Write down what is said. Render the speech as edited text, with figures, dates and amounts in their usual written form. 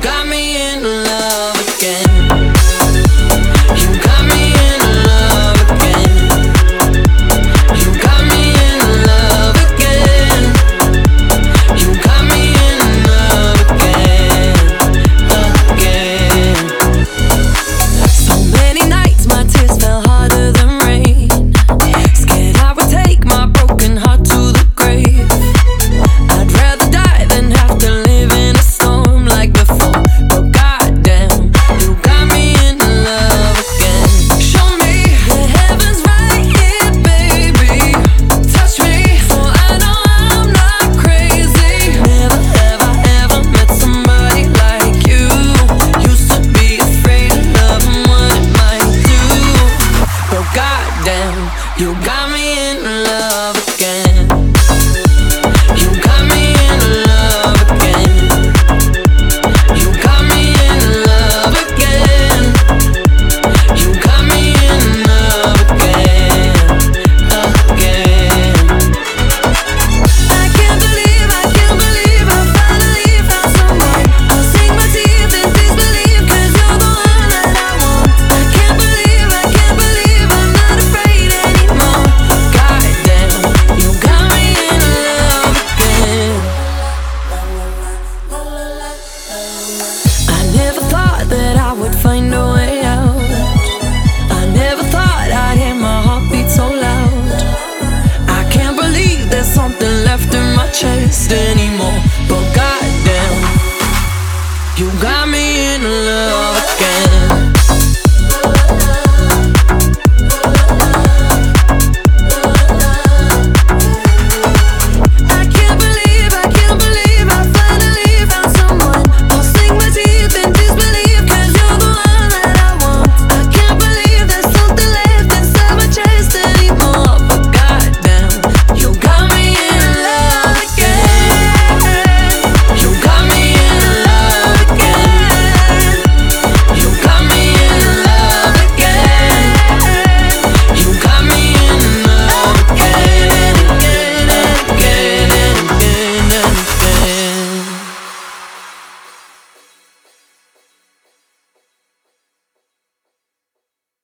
got me in love again. You got me in love again. You got me in love again. You got me in love again, again. So many nights my tears fell harder than rain. Scared I would take my broken heart to the grave. I'd rather die than have to live in a storm like before. But goddamn, you got me in love again. Show me the heavens right here, baby. Touch me, so I know I'm not crazy. Never have I ever met somebody like you. Used to be afraid of love and what it might do. But goddamn, you got me in love again. You got me in love again. You got me in love again. You got me in love again, again. I can't believe I finally found someone. I'll sink my teeth in disbelief, 'cause you're the one that I want. I can't believe I'm not afraid anymore. Goddamn, you got me in love again. I never thought that I would find a way out. I never thought I'd hear my heartbeat so loud. I can't believe there's something left in my chest anymore. But goddamn, you got me in love again.